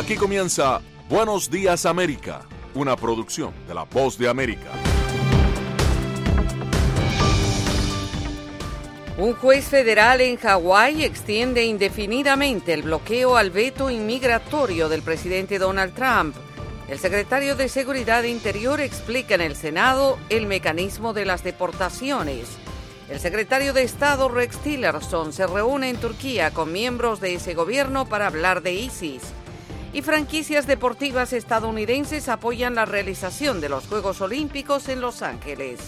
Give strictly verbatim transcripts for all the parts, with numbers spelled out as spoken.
Aquí comienza Buenos Días América, una producción de La Voz de América. Un juez federal en Hawái extiende indefinidamente el bloqueo al veto inmigratorio del presidente Donald Trump. El secretario de Seguridad Interior explica en el Senado el mecanismo de las deportaciones. El secretario de Estado Rex Tillerson se reúne en Turquía con miembros de ese gobierno para hablar de ISIS. Y franquicias deportivas estadounidenses apoyan la realización de los Juegos Olímpicos en Los Ángeles.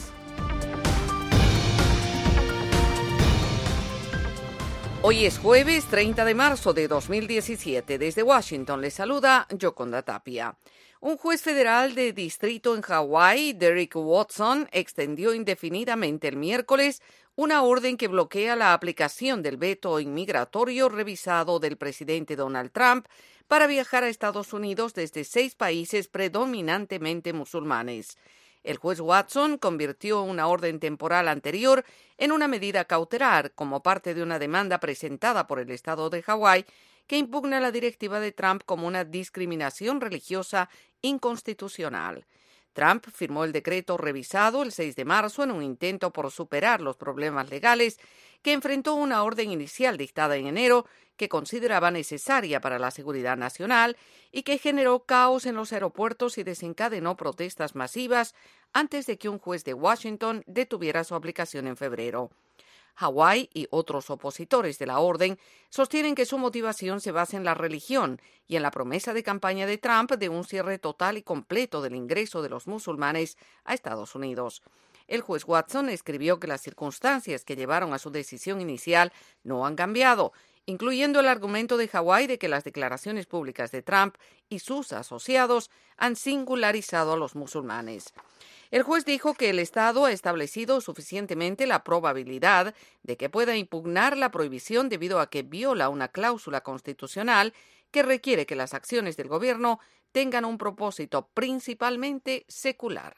Hoy es jueves treinta de marzo de dos mil diecisiete. Desde Washington les saluda Yoconda Tapia. Un juez federal de distrito en Hawái, Derek Watson, extendió indefinidamente el miércoles una orden que bloquea la aplicación del veto inmigratorio revisado del presidente Donald Trump para viajar a Estados Unidos desde seis países predominantemente musulmanes. El juez Watson convirtió una orden temporal anterior en una medida cautelar como parte de una demanda presentada por el estado de Hawái que impugna la directiva de Trump como una discriminación religiosa inconstitucional. Trump firmó el decreto revisado el seis de marzo en un intento por superar los problemas legales que enfrentó una orden inicial dictada en enero que consideraba necesaria para la seguridad nacional y que generó caos en los aeropuertos y desencadenó protestas masivas antes de que un juez de Washington detuviera su aplicación en febrero. Hawái y otros opositores de la orden sostienen que su motivación se basa en la religión y en la promesa de campaña de Trump de un cierre total y completo del ingreso de los musulmanes a Estados Unidos. El juez Watson escribió que las circunstancias que llevaron a su decisión inicial no han cambiado, incluyendo el argumento de Hawái de que las declaraciones públicas de Trump y sus asociados han singularizado a los musulmanes. El juez dijo que el Estado ha establecido suficientemente la probabilidad de que pueda impugnar la prohibición debido a que viola una cláusula constitucional que requiere que las acciones del gobierno tengan un propósito principalmente secular.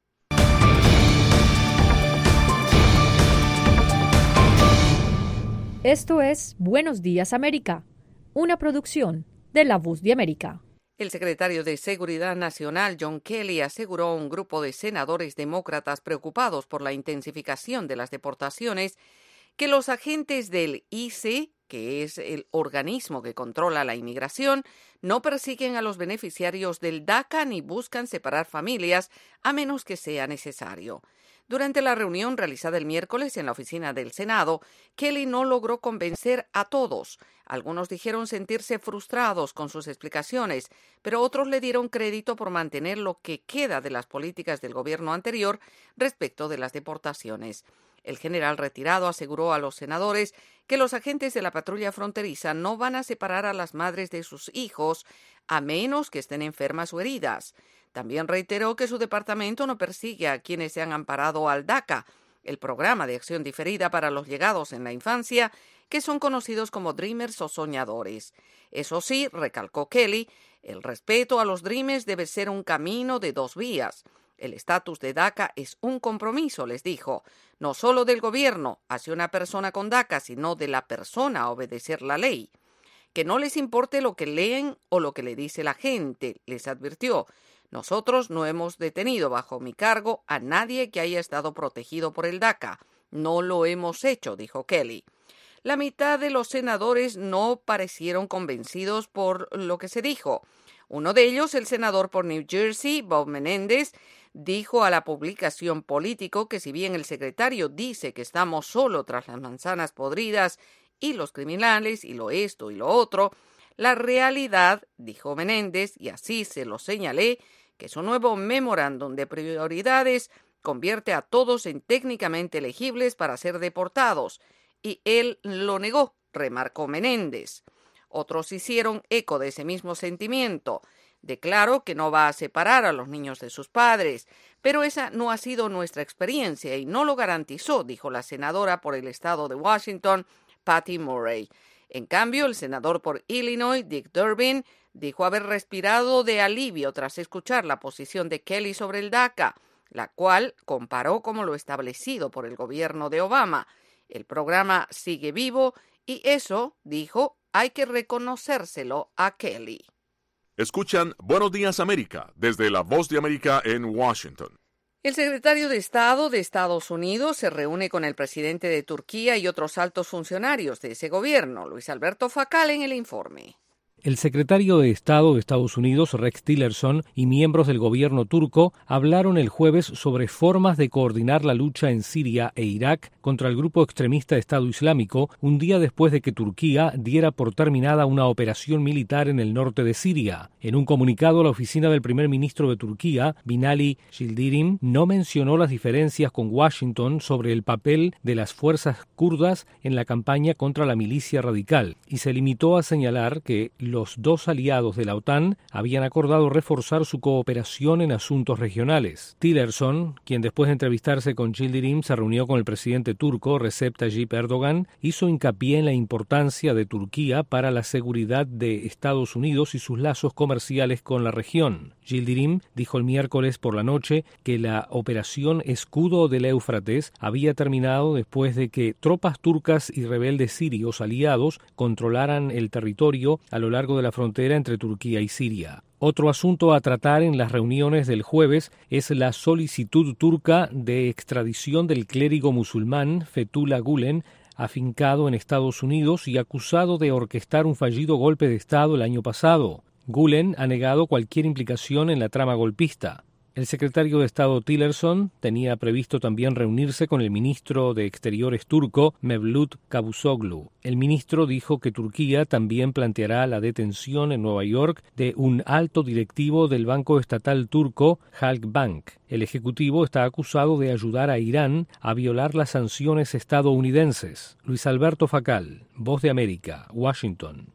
Esto es Buenos Días América, una producción de La Voz de América. El secretario de Seguridad Nacional, John Kelly, aseguró a un grupo de senadores demócratas preocupados por la intensificación de las deportaciones que los agentes del I C E, que es el organismo que controla la inmigración, no persiguen a los beneficiarios del DACA ni buscan separar familias a menos que sea necesario. Durante la reunión realizada el miércoles en la oficina del Senado, Kelly no logró convencer a todos. Algunos dijeron sentirse frustrados con sus explicaciones, pero otros le dieron crédito por mantener lo que queda de las políticas del gobierno anterior respecto de las deportaciones. El general retirado aseguró a los senadores que los agentes de la patrulla fronteriza no van a separar a las madres de sus hijos a menos que estén enfermas o heridas. También reiteró que su departamento no persigue a quienes se han amparado al DACA, el programa de acción diferida para los llegados en la infancia, que son conocidos como Dreamers o soñadores. Eso sí, recalcó Kelly, el respeto a los Dreamers debe ser un camino de dos vías. El estatus de DACA es un compromiso, les dijo, no solo del gobierno hacia una persona con DACA, sino de la persona a obedecer la ley. Que no les importe lo que leen o lo que le dice la gente, les advirtió. Nosotros no hemos detenido bajo mi cargo a nadie que haya estado protegido por el DACA. No lo hemos hecho, dijo Kelly. La mitad de los senadores no parecieron convencidos por lo que se dijo. Uno de ellos, el senador por New Jersey, Bob Menéndez, dijo a la publicación Político que si bien el secretario dice que estamos solo tras las manzanas podridas y los criminales y lo esto y lo otro, la realidad, dijo Menéndez, y así se lo señalé, que su nuevo memorándum de prioridades convierte a todos en técnicamente elegibles para ser deportados, y él lo negó, remarcó Menéndez. Otros hicieron eco de ese mismo sentimiento. Declaró que no va a separar a los niños de sus padres, pero esa no ha sido nuestra experiencia y no lo garantizó, dijo la senadora por el estado de Washington, Patty Murray. En cambio, el senador por Illinois, Dick Durbin, dijo haber respirado de alivio tras escuchar la posición de Kelly sobre el DACA, la cual comparó como lo establecido por el gobierno de Obama. El programa sigue vivo y eso, dijo, hay que reconocérselo a Kelly. Escuchan Buenos Días América desde La Voz de América en Washington. El secretario de Estado de Estados Unidos se reúne con el presidente de Turquía y otros altos funcionarios de ese gobierno. Luis Alberto Facal en el informe. El secretario de Estado de Estados Unidos, Rex Tillerson, y miembros del gobierno turco hablaron el jueves sobre formas de coordinar la lucha en Siria e Irak contra el grupo extremista Estado Islámico, un día después de que Turquía diera por terminada una operación militar en el norte de Siria. En un comunicado, la oficina del primer ministro de Turquía, Binali Yildirim, no mencionó las diferencias con Washington sobre el papel de las fuerzas kurdas en la campaña contra la milicia radical, y se limitó a señalar que los dos aliados de la OTAN habían acordado reforzar su cooperación en asuntos regionales. Tillerson, quien después de entrevistarse con Yildirim se reunió con el presidente turco Recep Tayyip Erdogan, hizo hincapié en la importancia de Turquía para la seguridad de Estados Unidos y sus lazos comerciales con la región. Yildirim dijo el miércoles por la noche que la operación Escudo del Éufrates había terminado después de que tropas turcas y rebeldes sirios aliados controlaran el territorio a lo largo de la frontera entre Turquía y Siria. Otro asunto a tratar en las reuniones del jueves es la solicitud turca de extradición del clérigo musulmán Fethullah Gülen, afincado en Estados Unidos y acusado de orquestar un fallido golpe de Estado el año pasado. Gülen ha negado cualquier implicación en la trama golpista. El secretario de Estado Tillerson tenía previsto también reunirse con el ministro de Exteriores turco, Mevlut Cavusoglu. El ministro dijo que Turquía también planteará la detención en Nueva York de un alto directivo del banco estatal turco, Halkbank. El ejecutivo está acusado de ayudar a Irán a violar las sanciones estadounidenses. Luis Alberto Facal, Voz de América, Washington.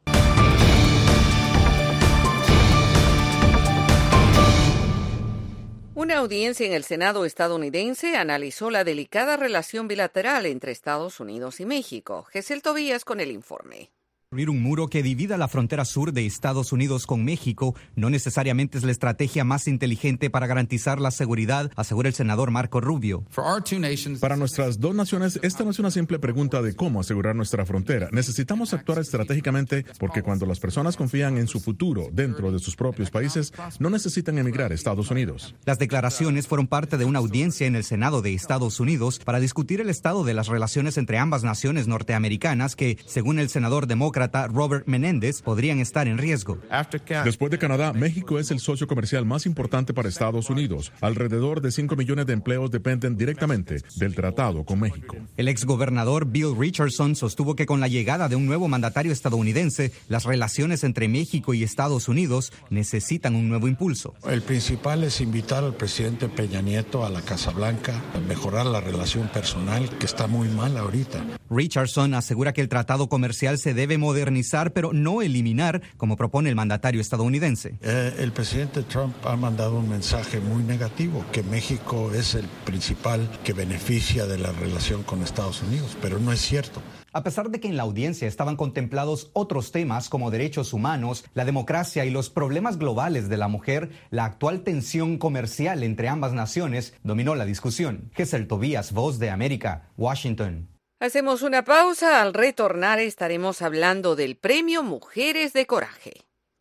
Una audiencia en el Senado estadounidense analizó la delicada relación bilateral entre Estados Unidos y México. Gesel Tobías con el informe. Construir un muro que divida la frontera sur de Estados Unidos con México no necesariamente es la estrategia más inteligente para garantizar la seguridad, asegura el senador Marco Rubio. Para nuestras dos naciones, esta no es una simple pregunta de cómo asegurar nuestra frontera. Necesitamos actuar estratégicamente porque cuando las personas confían en su futuro dentro de sus propios países, no necesitan emigrar a Estados Unidos. Las declaraciones fueron parte de una audiencia en el Senado de Estados Unidos para discutir el estado de las relaciones entre ambas naciones norteamericanas que, según el senador demócrata Robert Menéndez, podrían estar en riesgo. Después de Canadá, México es el socio comercial más importante para Estados Unidos. Alrededor de cinco millones de empleos dependen directamente del tratado con México. El exgobernador Bill Richardson sostuvo que con la llegada de un nuevo mandatario estadounidense, las relaciones entre México y Estados Unidos necesitan un nuevo impulso. El principal es invitar al presidente Peña Nieto a la Casa Blanca, a mejorar la relación personal, que está muy mal ahorita. Richardson asegura que el tratado comercial se debe modernizar, pero no eliminar, como propone el mandatario estadounidense. Eh, el presidente Trump ha mandado un mensaje muy negativo, que México es el principal que beneficia de la relación con Estados Unidos, pero no es cierto. A pesar de que en la audiencia estaban contemplados otros temas como derechos humanos, la democracia y los problemas globales de la mujer, la actual tensión comercial entre ambas naciones dominó la discusión. Gesel Tobías, Voz de América, Washington. Hacemos una pausa. Al retornar estaremos hablando del premio Mujeres de Coraje.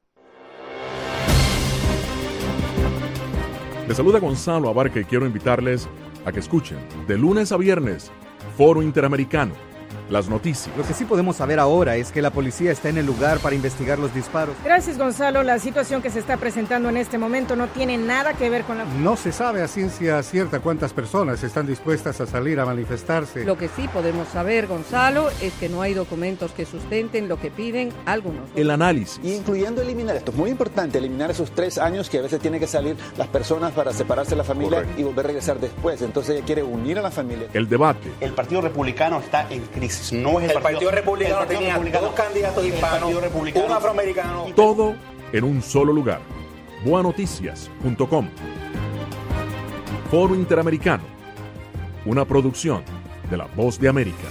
Les saluda Gonzalo Abarca y quiero invitarles a que escuchen de lunes a viernes Foro Interamericano. Las noticias. Lo que sí podemos saber ahora es que la policía está en el lugar para investigar los disparos. Gracias, Gonzalo. La situación que se está presentando en este momento no tiene nada que ver con la... No se sabe a ciencia cierta cuántas personas están dispuestas a salir a manifestarse. Lo que sí podemos saber, Gonzalo, es que no hay documentos que sustenten lo que piden algunos. El análisis. Incluyendo eliminar, esto es muy importante, eliminar esos tres años que a veces tienen que salir las personas para separarse de la familia. Correcto. Y volver a regresar después. Entonces ella quiere unir a la familia. El debate. El Partido Republicano está en crisis. No es el, el Partido, partido Republicano el partido tenía republicano, dos candidatos hispanos, un afroamericano. Todo en un solo lugar. boa noticias punto com. Foro Interamericano. Una producción de La Voz de América.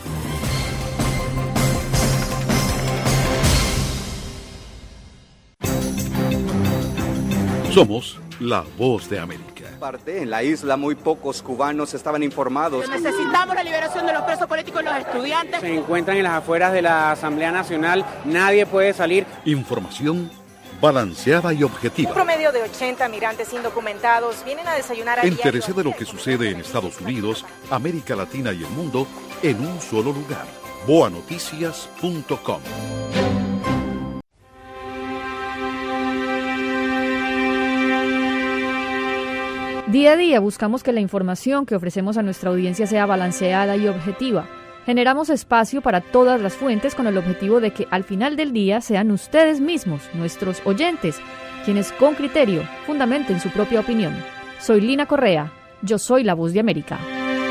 Somos La Voz de América. En la isla muy pocos cubanos estaban informados. Necesitamos la liberación de los presos políticos y los estudiantes. Se encuentran en las afueras de la Asamblea Nacional, nadie puede salir. Información balanceada y objetiva. Un promedio de ochenta migrantes indocumentados vienen a desayunar a Entérese de lo que sucede en Estados Unidos, América Latina y el mundo en un solo lugar. boa noticias punto com. Día a día buscamos que la información que ofrecemos a nuestra audiencia sea balanceada y objetiva. Generamos espacio para todas las fuentes con el objetivo de que al final del día sean ustedes mismos, nuestros oyentes, quienes con criterio fundamenten su propia opinión. Soy Lina Correa, yo soy La Voz de América.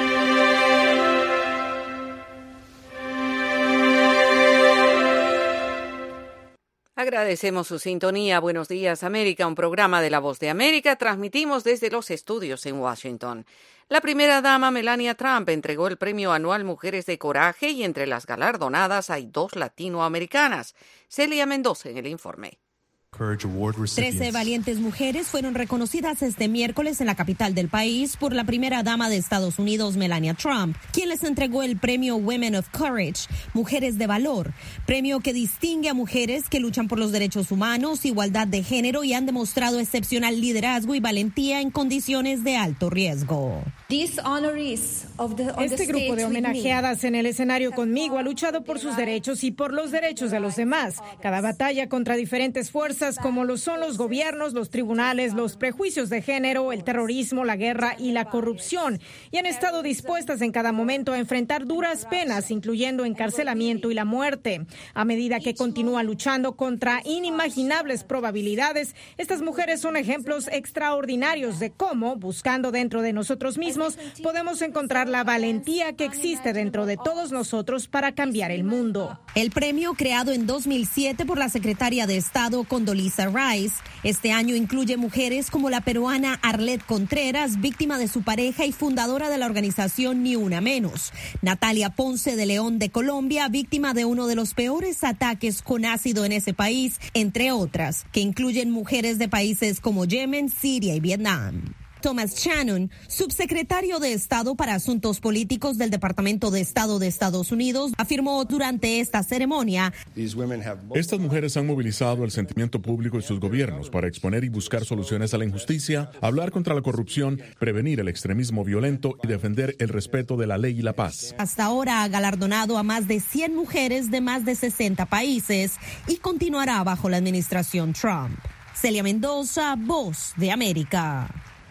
Agradecemos su sintonía. Buenos días, América, un programa de La Voz de América. Transmitimos desde los estudios en Washington. La primera dama, Melania Trump, entregó el premio anual Mujeres de Coraje y entre las galardonadas hay dos latinoamericanas. Celia Mendoza en el informe. Trece valientes mujeres fueron reconocidas este miércoles en la capital del país por la primera dama de Estados Unidos, Melania Trump, quien les entregó el premio Women of Courage, Mujeres de Valor, premio que distingue a mujeres que luchan por los derechos humanos, igualdad de género y han demostrado excepcional liderazgo y valentía en condiciones de alto riesgo. Este grupo de homenajeadas en el escenario conmigo ha luchado por sus derechos y por los derechos de los demás. Cada batalla contra diferentes fuerzas como lo son los gobiernos, los tribunales, los prejuicios de género, el terrorismo, la guerra y la corrupción, y han estado dispuestas en cada momento a enfrentar duras penas, incluyendo encarcelamiento y la muerte. A medida que continúan luchando contra inimaginables probabilidades, estas mujeres son ejemplos extraordinarios de cómo, buscando dentro de nosotros mismos, podemos encontrar la valentía que existe dentro de todos nosotros para cambiar el mundo. El premio, creado en dos mil siete por la secretaria de Estado Condoleezza Rice, este año incluye mujeres como la peruana Arlette Contreras, víctima de su pareja y fundadora de la organización Ni Una Menos; Natalia Ponce de León de Colombia, víctima de uno de los peores ataques con ácido en ese país, entre otras, que incluyen mujeres de países como Yemen, Siria y Vietnam. Thomas Shannon, subsecretario de Estado para Asuntos Políticos del Departamento de Estado de Estados Unidos, afirmó durante esta ceremonia: estas mujeres han movilizado el sentimiento público y sus gobiernos para exponer y buscar soluciones a la injusticia, hablar contra la corrupción, prevenir el extremismo violento y defender el respeto de la ley y la paz. Hasta ahora ha galardonado a más de cien mujeres de más de sesenta países y continuará bajo la administración Trump. Celia Mendoza, Voz de América.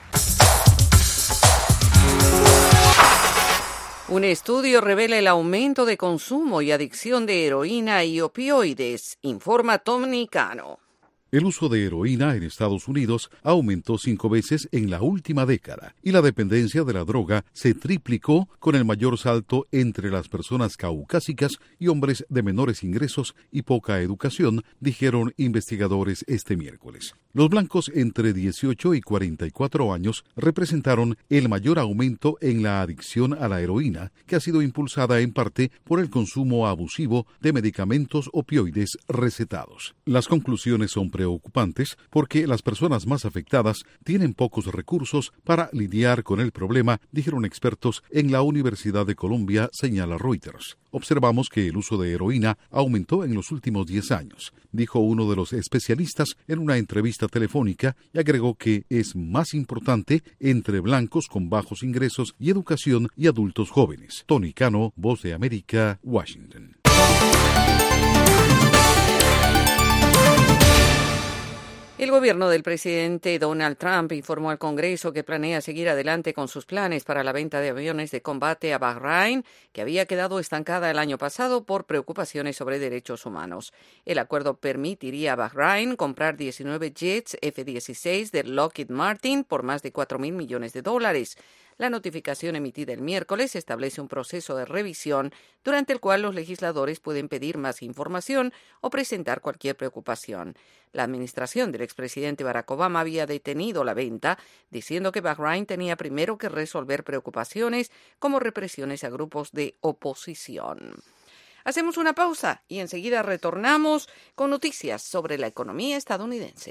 Un estudio revela el aumento de consumo y adicción de heroína y opioides, informa Tony Cano. El uso de heroína en Estados Unidos aumentó cinco veces en la última década y la dependencia de la droga se triplicó, con el mayor salto entre las personas caucásicas y hombres de menores ingresos y poca educación, dijeron investigadores este miércoles. Los blancos entre dieciocho y cuarenta y cuatro años representaron el mayor aumento en la adicción a la heroína, que ha sido impulsada en parte por el consumo abusivo de medicamentos opioides recetados. Las conclusiones son preocupantes porque las personas más afectadas tienen pocos recursos para lidiar con el problema, dijeron expertos en la Universidad de Columbia, señala Reuters. Observamos que el uso de heroína aumentó en los últimos diez años, dijo uno de los especialistas en una entrevista telefónica, y agregó que es más importante entre blancos con bajos ingresos y educación y adultos jóvenes. Tony Cano, Voz de América, Washington. El gobierno del presidente Donald Trump informó al Congreso que planea seguir adelante con sus planes para la venta de aviones de combate a Bahrein, que había quedado estancada el año pasado por preocupaciones sobre derechos humanos. El acuerdo permitiría a Bahrein comprar diecinueve jets F dieciséis de Lockheed Martin por más de cuatro mil millones de dólares. La notificación emitida el miércoles establece un proceso de revisión durante el cual los legisladores pueden pedir más información o presentar cualquier preocupación. La administración del expresidente Barack Obama había detenido la venta, diciendo que Bahrein tenía primero que resolver preocupaciones como represiones a grupos de oposición. Hacemos una pausa y enseguida retornamos con noticias sobre la economía estadounidense.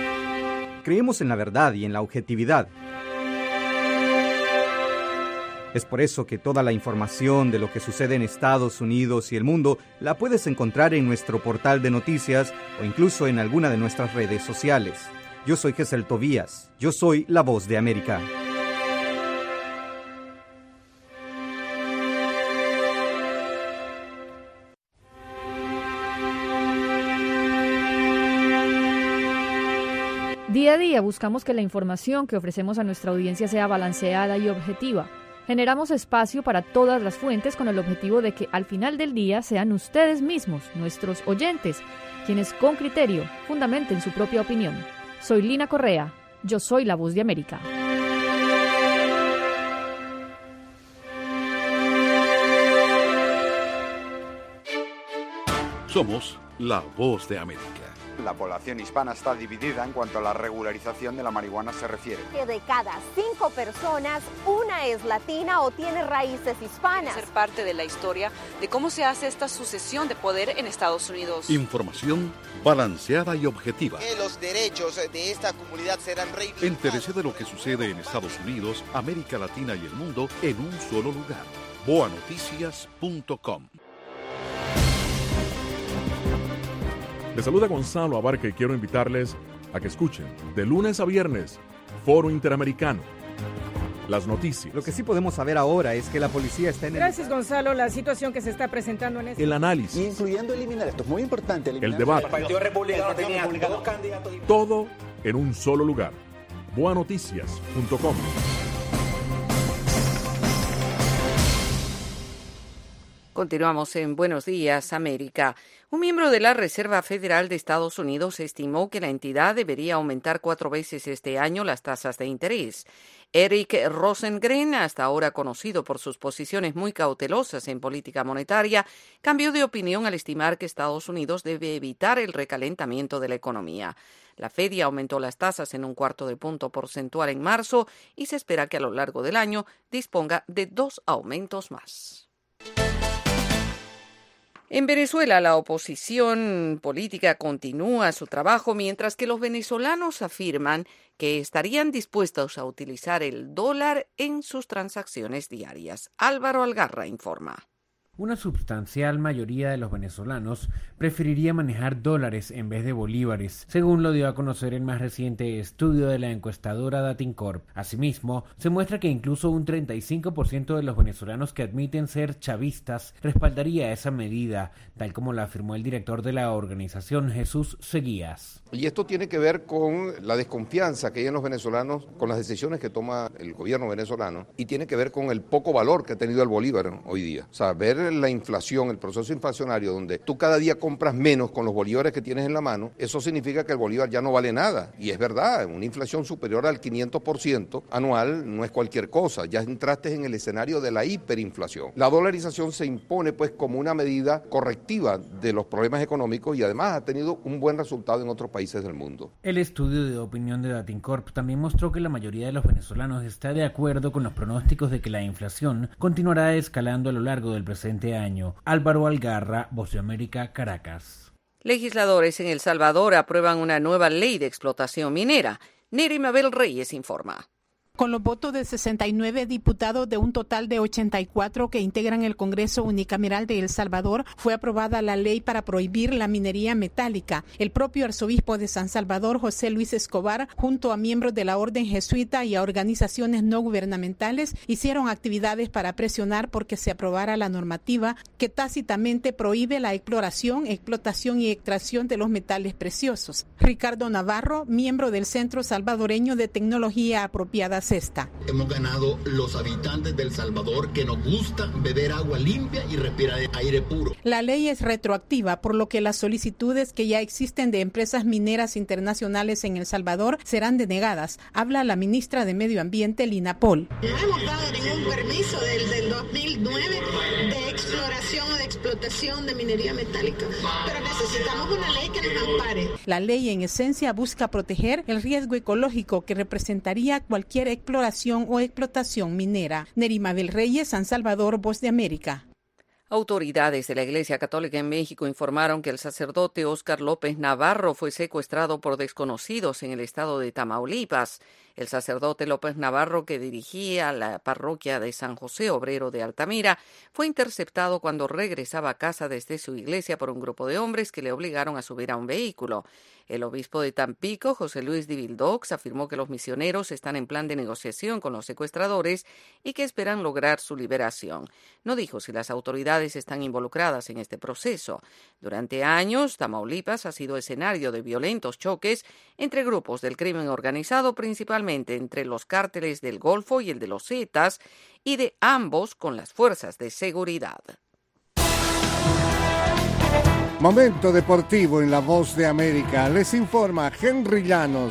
Creemos en la verdad y en la objetividad. Es por eso que toda la información de lo que sucede en Estados Unidos y el mundo la puedes encontrar en nuestro portal de noticias o incluso en alguna de nuestras redes sociales. Yo soy Gesel Tobías. Yo soy La Voz de América. Día a día buscamos que la información que ofrecemos a nuestra audiencia sea balanceada y objetiva. Generamos espacio para todas las fuentes con el objetivo de que al final del día sean ustedes mismos, nuestros oyentes, quienes con criterio fundamenten su propia opinión. Soy Lina Correa, yo soy La Voz de América. Somos La Voz de América. La población hispana está dividida en cuanto a la regularización de la marihuana se refiere. Que de cada cinco personas, una es latina o tiene raíces hispanas. Ser parte de la historia de cómo se hace esta sucesión de poder en Estados Unidos. Información balanceada y objetiva. Que los derechos de esta comunidad serán reivindicados. Entérese de lo que sucede en Estados Unidos, América Latina y el mundo en un solo lugar. boa noticias punto com. Les saluda Gonzalo Abarca y quiero invitarles a que escuchen de lunes a viernes Foro Interamericano. Las noticias. Lo que sí podemos saber ahora es que la policía está en el... Gracias, Gonzalo. La situación que se está presentando en este... El análisis. Incluyendo eliminar, esto es muy importante. Eliminar. El debate. El Partido Republicano tenía dos candidatos. Todo en un solo lugar. boa noticias punto com. Continuamos en Buenos Días, América. Un miembro de la Reserva Federal de Estados Unidos estimó que la entidad debería aumentar cuatro veces este año las tasas de interés. Eric Rosengren, hasta ahora conocido por sus posiciones muy cautelosas en política monetaria, cambió de opinión al estimar que Estados Unidos debe evitar el recalentamiento de la economía. La Fed ya aumentó las tasas en un cuarto de punto porcentual en marzo y se espera que a lo largo del año disponga de dos aumentos más. En Venezuela, la oposición política continúa su trabajo, mientras que los venezolanos afirman que estarían dispuestos a utilizar el dólar en sus transacciones diarias. Álvaro Algarra informa. Una sustancial mayoría de los venezolanos preferiría manejar dólares en vez de bolívares, según lo dio a conocer el más reciente estudio de la encuestadora Datincorp. Asimismo, se muestra que incluso un treinta y cinco por ciento de los venezolanos que admiten ser chavistas respaldaría esa medida, tal como lo afirmó el director de la organización, Jesús Seguías. Y esto tiene que ver con la desconfianza que hay en los venezolanos con las decisiones que toma el gobierno venezolano, y tiene que ver con el poco valor que ha tenido el bolívar hoy día. O sea, ver la inflación, el proceso inflacionario, donde tú cada día compras menos con los bolívares que tienes en la mano, eso significa que el bolívar ya no vale nada. Y es verdad, una inflación superior al quinientos por ciento anual no es cualquier cosa, ya entraste en el escenario de la hiperinflación. La dolarización se impone pues como una medida correctiva de los problemas económicos y además ha tenido un buen resultado en otros países del mundo. El estudio de opinión de Datincorp también mostró que la mayoría de los venezolanos está de acuerdo con los pronósticos de que la inflación continuará escalando a lo largo del presente año. Álvaro Algarra, Voz de América, Caracas. Legisladores en El Salvador aprueban una nueva ley de explotación minera. Neri Mabel Reyes informa. Con los votos de sesenta y nueve diputados de un total de ochenta y cuatro que integran el Congreso Unicameral de El Salvador, fue aprobada la ley para prohibir la minería metálica. El propio arzobispo de San Salvador, José Luis Escobar, junto a miembros de la Orden Jesuita y a organizaciones no gubernamentales, hicieron actividades para presionar porque se aprobara la normativa que tácitamente prohíbe la exploración, explotación y extracción de los metales preciosos. Ricardo Navarro, miembro del Centro Salvadoreño de Tecnología Apropiada Cesta. Hemos ganado los habitantes de El Salvador, que nos gusta beber agua limpia y respirar aire puro. La ley es retroactiva, por lo que las solicitudes que ya existen de empresas mineras internacionales en El Salvador serán denegadas. Habla la ministra de Medio Ambiente, Lina Pol. No hemos dado ningún permiso desde el dos mil nueve de exploración o de explotación de minería metálica, pero necesitamos una ley que nos ampare. La ley en esencia busca proteger el riesgo ecológico que representaría cualquier exploración o explotación minera. Neri Mabel Reyes, San Salvador, Voz de América. Autoridades de la Iglesia Católica en México informaron que el sacerdote Óscar López Navarro fue secuestrado por desconocidos en el estado de Tamaulipas. El sacerdote López Navarro, que dirigía la parroquia de San José Obrero de Altamira, fue interceptado cuando regresaba a casa desde su iglesia por un grupo de hombres que le obligaron a subir a un vehículo. El obispo de Tampico, José Luis de Vildox, afirmó que los misioneros están en plan de negociación con los secuestradores y que esperan lograr su liberación. No dijo si las autoridades están involucradas en este proceso. Durante años, Tamaulipas ha sido escenario de violentos choques entre grupos del crimen organizado, principalmente entre los cárteles del Golfo y el de los Zetas, y de ambos con las fuerzas de seguridad. Momento deportivo en La Voz de América. Les informa Henry Llanos.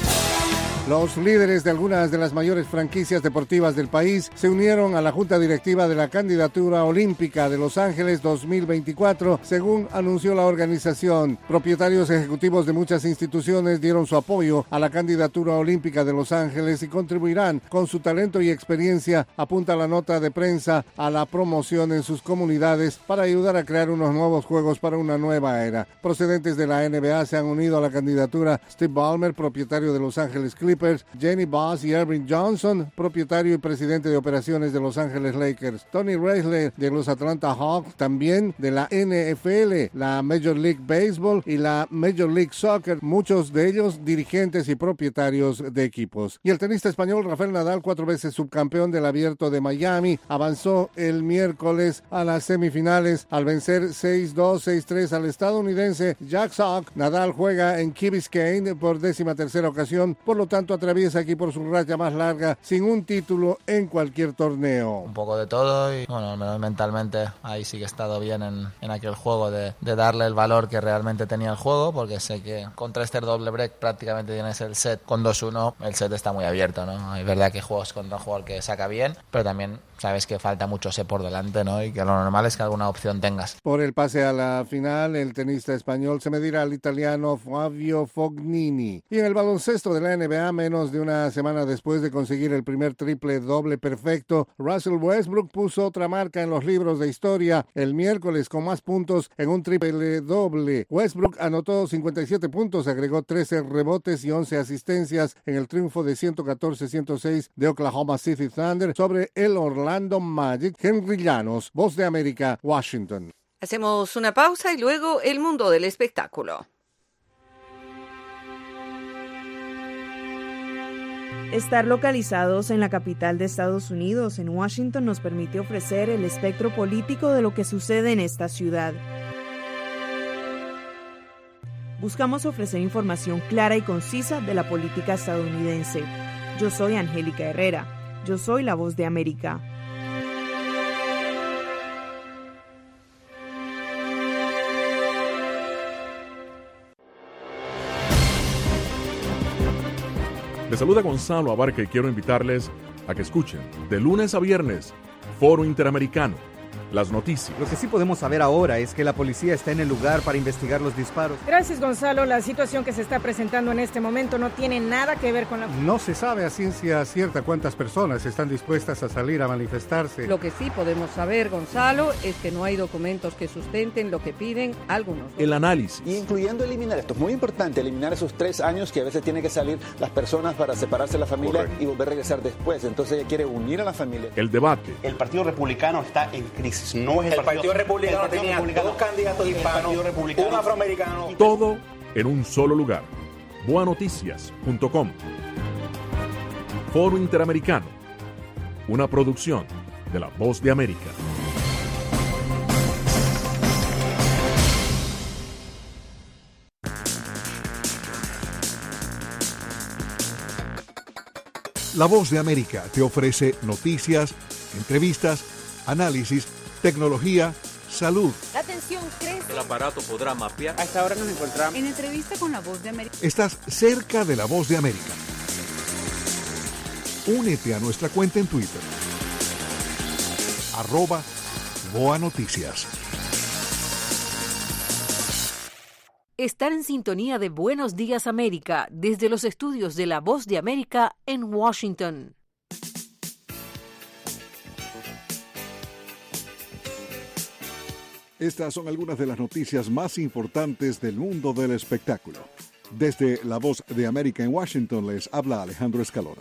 Los líderes de algunas de las mayores franquicias deportivas del país se unieron a la Junta Directiva de la Candidatura Olímpica de Los Ángeles dos mil veinticuatro, según anunció la organización. Propietarios ejecutivos de muchas instituciones dieron su apoyo a la Candidatura Olímpica de Los Ángeles y contribuirán con su talento y experiencia, apunta la nota de prensa, a la promoción en sus comunidades para ayudar a crear unos nuevos juegos para una nueva era. Procedentes de la N B A se han unido a la candidatura Steve Ballmer, propietario de Los Ángeles Clippers, Jenny Boss y Ervin Johnson, propietario y presidente de operaciones de Los Ángeles Lakers, Tony Reisler de los Atlanta Hawks, también de la N F L, la Major League Baseball y la Major League Soccer, muchos de ellos dirigentes y propietarios de equipos. Y el tenista español Rafael Nadal, cuatro veces subcampeón del Abierto de Miami, avanzó el miércoles a las semifinales al vencer seis dos, seis tres al estadounidense Jack Sock. Nadal juega en Key Biscayne por décima tercera ocasión, por lo tanto atraviesa aquí por su racha más larga sin un título en cualquier torneo. Un poco de todo y bueno, al menos mentalmente ahí sí que he estado bien en, en aquel juego de, de darle el valor que realmente tenía el juego, porque sé que contra este doble break prácticamente tienes el set con dos uno, el set está muy abierto, ¿no? Es verdad que juegas contra un jugador que saca bien, pero también sabes que falta mucho set por delante, ¿no? Y que lo normal es que alguna opción tengas. Por el pase a la final, el tenista español se medirá al italiano Fabio Fognini. Y en el baloncesto de la N B A, menos de una semana después de conseguir el primer triple doble perfecto, Russell Westbrook puso otra marca en los libros de historia el miércoles con más puntos en un triple doble. Westbrook anotó cincuenta y siete puntos, agregó trece rebotes y once asistencias en el triunfo de ciento catorce a ciento seis de Oklahoma City Thunder sobre el Orlando Magic. Henry Llanos, Voz de América, Washington. Hacemos una pausa y luego el mundo del espectáculo. Estar localizados en la capital de Estados Unidos, en Washington, nos permite ofrecer el espectro político de lo que sucede en esta ciudad. Buscamos ofrecer información clara y concisa de la política estadounidense. Yo soy Angélica Herrera. Yo soy la Voz de América. Les saluda Gonzalo Abarca y quiero invitarles a que escuchen de lunes a viernes Foro Interamericano, las noticias. Lo que sí podemos saber ahora es que la policía está en el lugar para investigar los disparos. Gracias, Gonzalo. La situación que se está presentando en este momento no tiene nada que ver con la... No se sabe a ciencia cierta cuántas personas están dispuestas a salir a manifestarse. Lo que sí podemos saber, Gonzalo, es que no hay documentos que sustenten lo que piden algunos. El análisis. Y incluyendo eliminar, esto es muy importante, eliminar esos tres años que a veces tienen que salir las personas para separarse de la familia. Correcto. Y volver a regresar después. Entonces ella quiere unir a la familia. El debate. El Partido Republicano está en crisis. No es el, el Partido, partido Republicano el partido tenía republicano, dos candidatos hispanos, un afroamericano. Todo en un solo lugar. boa noticias punto com. Foro Interamericano. Una producción de La Voz de América. La Voz de América te ofrece noticias, entrevistas, análisis, tecnología, salud. La atención crece. El aparato podrá mapear. A esta hora nos encontramos en entrevista con La Voz de América. Estás cerca de La Voz de América. Únete a nuestra cuenta en Twitter. Arroba Boa Noticias. Estar en sintonía de Buenos Días América desde los estudios de La Voz de América en Washington. Estas son algunas de las noticias más importantes del mundo del espectáculo. Desde La Voz de América en Washington les habla Alejandro Escalona.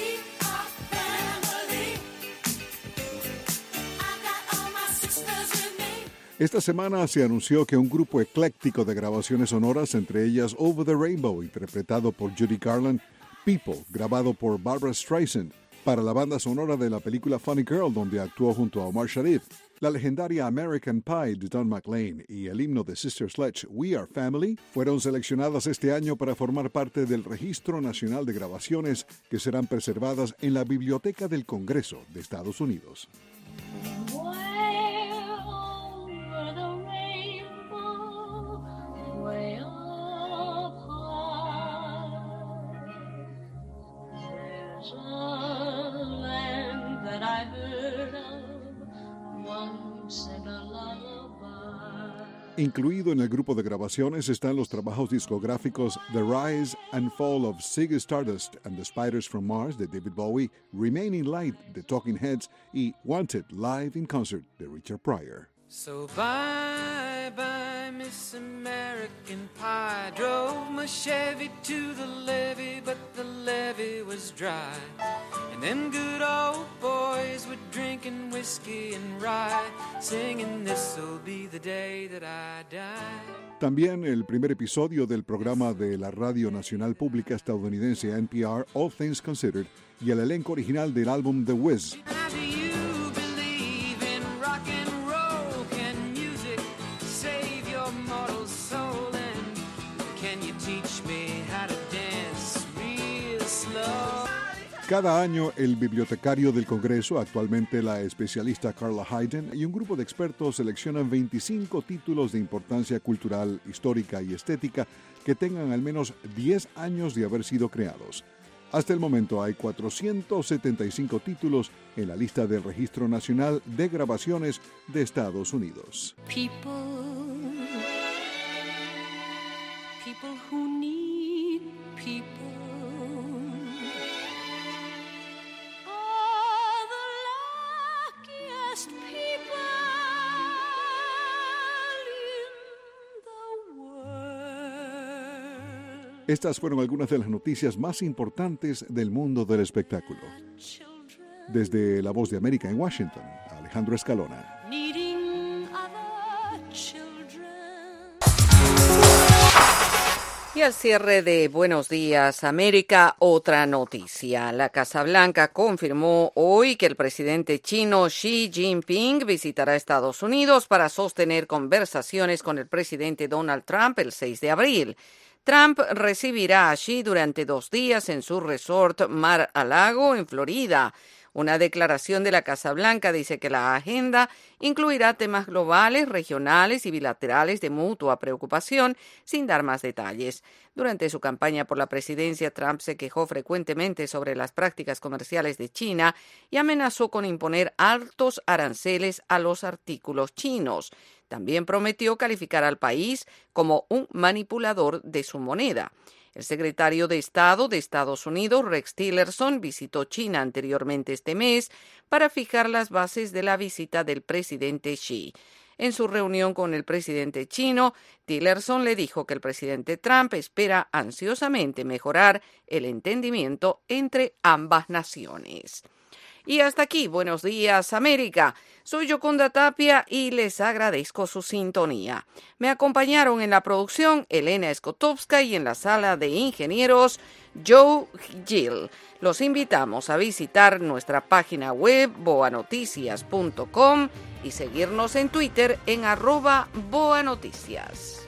Esta semana se anunció que un grupo ecléctico de grabaciones sonoras, entre ellas Over the Rainbow, interpretado por Judy Garland, People, grabado por Barbra Streisand, para la banda sonora de la película Funny Girl, donde actuó junto a Omar Sharif, la legendaria American Pie de Don McLean y el himno de Sister Sledge, We Are Family, fueron seleccionadas este año para formar parte del Registro Nacional de Grabaciones que serán preservadas en la Biblioteca del Congreso de Estados Unidos. Incluido en el grupo de grabaciones están los trabajos discográficos The Rise and Fall of Ziggy Stardust and the Spiders from Mars de David Bowie, Remaining Light de Talking Heads y Wanted Live in Concert de Richard Pryor. So bye bye Miss American Pie, drove my Chevy to the levee, but the levee was dry, and them good old boys were drinking whiskey and rye, singing this'll be the day that I die. También el primer episodio del programa de la Radio Nacional Pública Estadounidense N P R, All Things Considered, y el elenco original del álbum The Wiz. Cada año, el bibliotecario del Congreso, actualmente la especialista Carla Hayden, y un grupo de expertos seleccionan veinticinco títulos de importancia cultural, histórica y estética que tengan al menos diez años de haber sido creados. Hasta el momento hay cuatrocientos setenta y cinco títulos en la lista del Registro Nacional de Grabaciones de Estados Unidos. People, people who need people. Estas fueron algunas de las noticias más importantes del mundo del espectáculo. Desde La Voz de América en Washington, Alejandro Escalona. Y al cierre de Buenos Días América, otra noticia. La Casa Blanca confirmó hoy que el presidente chino Xi Jinping visitará Estados Unidos para sostener conversaciones con el presidente Donald Trump el seis de abril. Trump recibirá a Xi durante dos días en su resort Mar-a-Lago, en Florida. Una declaración de la Casa Blanca dice que la agenda incluirá temas globales, regionales y bilaterales de mutua preocupación, sin dar más detalles. Durante su campaña por la presidencia, Trump se quejó frecuentemente sobre las prácticas comerciales de China y amenazó con imponer altos aranceles a los artículos chinos. También prometió calificar al país como un manipulador de su moneda. El secretario de Estado de Estados Unidos, Rex Tillerson, visitó China anteriormente este mes para fijar las bases de la visita del presidente Xi. En su reunión con el presidente chino, Tillerson le dijo que el presidente Trump espera ansiosamente mejorar el entendimiento entre ambas naciones. Y hasta aquí, Buenos Días América. Soy Yoconda Tapia y les agradezco su sintonía. Me acompañaron en la producción Elena Skotowska y en la sala de ingenieros Joe Gill. Los invitamos a visitar nuestra página web boanoticias punto com y seguirnos en Twitter en arroba boanoticias.